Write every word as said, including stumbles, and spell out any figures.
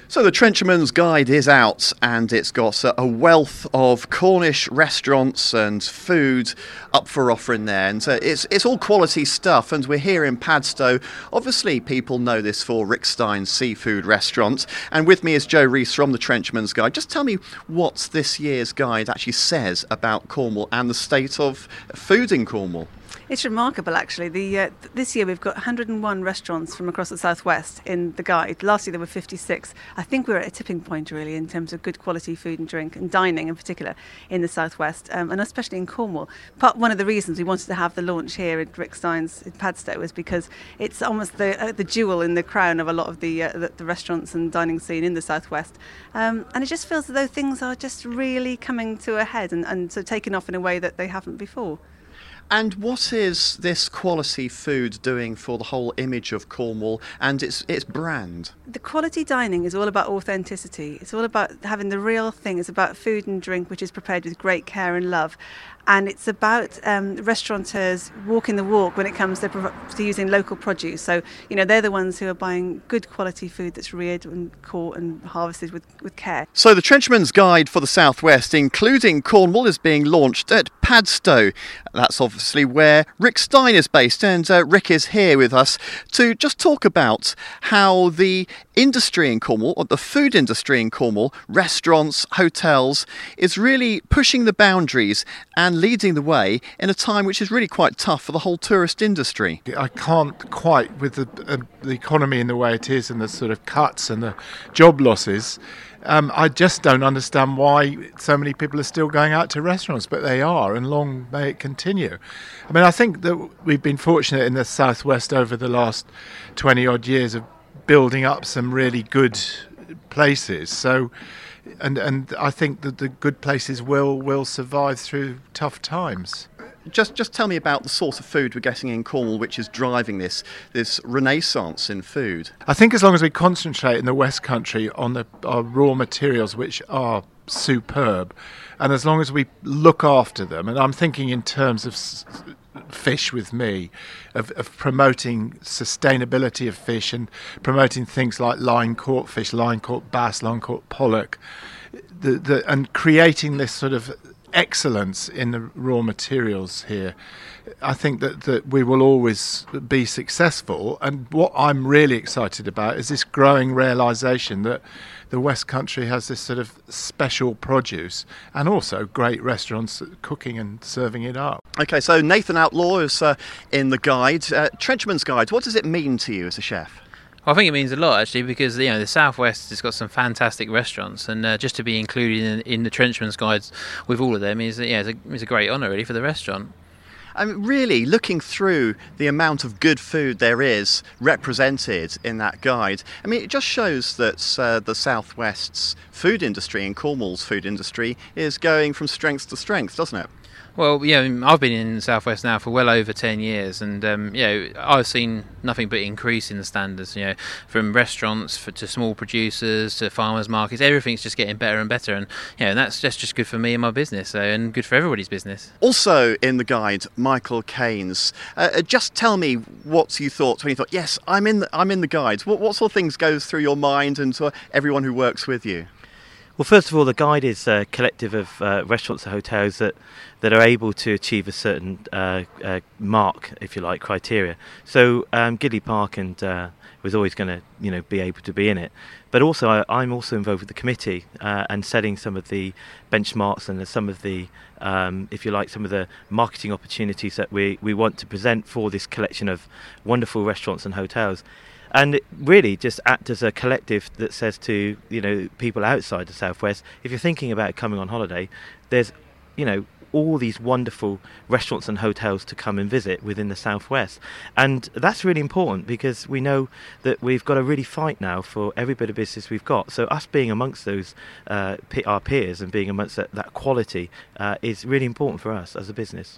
So the Trencherman's Guide is out, and it's got a wealth of Cornish restaurants and food up for offer in there, and uh, it's it's all quality stuff. And we're here in Padstow. Obviously, people know this for Rick Stein's seafood restaurant. And with me is Joe Rees from the Trencherman's Guide. Just tell me what this year's guide actually says about Cornwall and the state of food in Cornwall. It's remarkable, actually. The uh, th- this year we've got one hundred and one restaurants from across the southwest in the guide. Last year there were fifty-six. I think we're at a tipping point, really, in terms of good quality food and drink and dining in particular in the southwest, um, and especially in Cornwall. Part one of the reasons we wanted to have the launch here at Rick Stein's in Padstow was because it's almost the uh, the jewel in the crown of a lot of the, uh, the the restaurants and dining scene in the southwest, um, and it just feels as though things are just really coming to a head and, and sort of taking off in a way that they haven't before. And what is this quality food doing for the whole image of Cornwall and its its brand? The quality dining is all about authenticity. It's all about having the real thing. It's about food and drink which is prepared with great care and love. And it's about um, restaurateurs walking the walk when it comes to, to using local produce. So, you know, they're the ones who are buying good quality food that's reared and caught and harvested with, with care. So the Trencherman's Guide for the South West, including Cornwall, is being launched at Padstow. That's obviously where Rick Stein is based, and uh, Rick is here with us to just talk about how the industry in Cornwall, or the food industry in Cornwall, restaurants, hotels, is really pushing the boundaries and leading the way in a time which is really quite tough for the whole tourist industry. I can't quite, with the, uh, the economy in the way it is and the sort of cuts and the job losses, um, I just don't understand why so many people are still going out to restaurants, but they are, and long may it continue. I mean, I think that we've been fortunate in the southwest over the last twenty odd years of building up some really good places. So, and and I think that the good places will will survive through tough times. Just just tell me about the sort of food we're getting in Cornwall, which is driving this this renaissance in food. I think as long as we concentrate in the West Country on the our raw materials, which are superb, and as long as we look after them, and I'm thinking in terms of s- fish with me, of, of promoting sustainability of fish and promoting things like line caught fish, line caught bass, line caught pollock, the, the, and creating this sort of excellence in the raw materials here. I think that, that we will always be successful, and what I'm really excited about is this growing realisation that the West Country has this sort of special produce and also great restaurants cooking and serving it up. Okay, so Nathan Outlaw is uh, in the guide. Uh, Trencherman's Guide, what does it mean to you as a chef? Well, I think it means a lot, actually, because, you know, the Southwest has got some fantastic restaurants, and uh, just to be included in, in the Trencherman's Guides with all of them is, yeah, is a, is a great honour, really, for the restaurant. I mean, really, looking through the amount of good food there is represented in that guide, I mean, it just shows that uh, the Southwest's food industry and Cornwall's food industry is going from strength to strength, doesn't it? Well, yeah, I've been in the Southwest now for well over ten years, and um, you know, I've seen nothing but increase in the standards. You know, from restaurants for, to small producers to farmers markets, everything's just getting better and better, and you know, and that's just, just good for me and my business, so, and good for everybody's business. Also in the guide, Michael Keynes. Uh, just tell me what you thought when you thought, yes, I'm in the, I'm in the guide. What, what sort of things goes through your mind and to everyone who works with you? Well, first of all, the guide is a collective of uh, restaurants and hotels that, that are able to achieve a certain uh, uh, mark, if you like, criteria. So um, Gidley Park and uh, was always going to, you know, be able to be in it. But also, I, I'm also involved with the committee uh, and setting some of the benchmarks and some of the, um, if you like, some of the marketing opportunities that we, we want to present for this collection of wonderful restaurants and hotels. And it really just act as a collective that says to, you know, people outside the Southwest, if you're thinking about coming on holiday, there's, you know, all these wonderful restaurants and hotels to come and visit within the Southwest. And that's really important because we know that we've got to really fight now for every bit of business we've got. So us being amongst those, uh, our peers and being amongst that, that quality uh, is really important for us as a business.